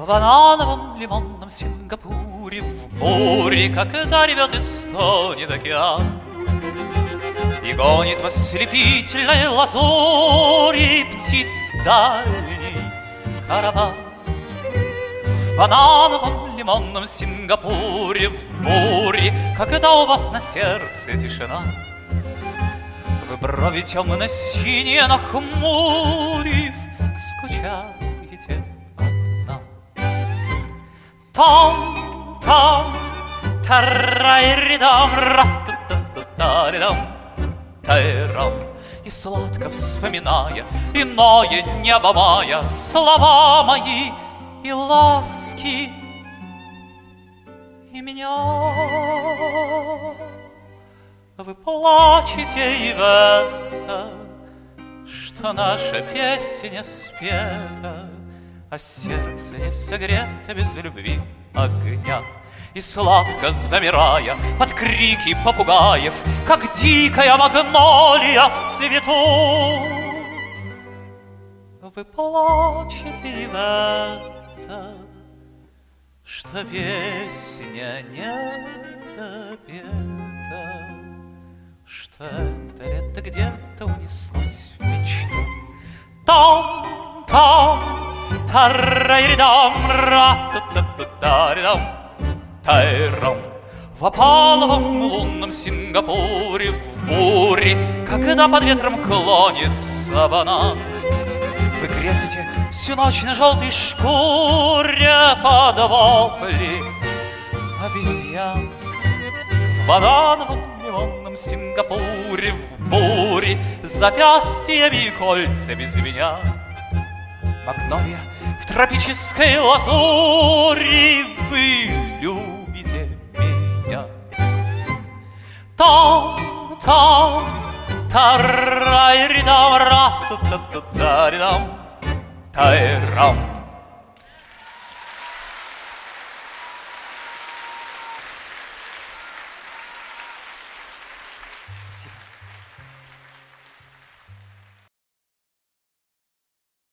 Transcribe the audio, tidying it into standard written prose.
банановом лимонном Сингапуре, в буре, когда ревет и стонет океан, и гонит в ослепительной лазури птиц дальний караван. В банановом лимонном Сингапуре, в буре, когда у вас на сердце тишина, вы брови темно-синие нахмурив, скучаете одна. Там, тарай-ридам, ра-ту-ту-ту-та-ридам, тайрам. И сладко вспоминая иное небо мая, слова мои и ласки, и меня. Вы плачете и в это, что наша песня спета, а сердце не согрето без любви огня. И сладко замирая под крики попугаев, как дикая магнолия в цвету, вы плачете и в это, что песня не допета, что это лето где-то унеслось в мечту. Там, тарай-ридам, ра-ту-ту-ту-та-ридам, тайрам. В опаловом лунном Сингапуре, в буре, когда под ветром клонится банан, вы грезите всю ночь на желтой шкуре под вопли обезьян. В банановом лимонном Сингапуре, в буре, запястьями и кольцами звеня, магнолия в тропической лазури, вы любите меня. Там, тарай-ридам, ра-ту-ту-ту-та-ридам, тайрам. Спасибо.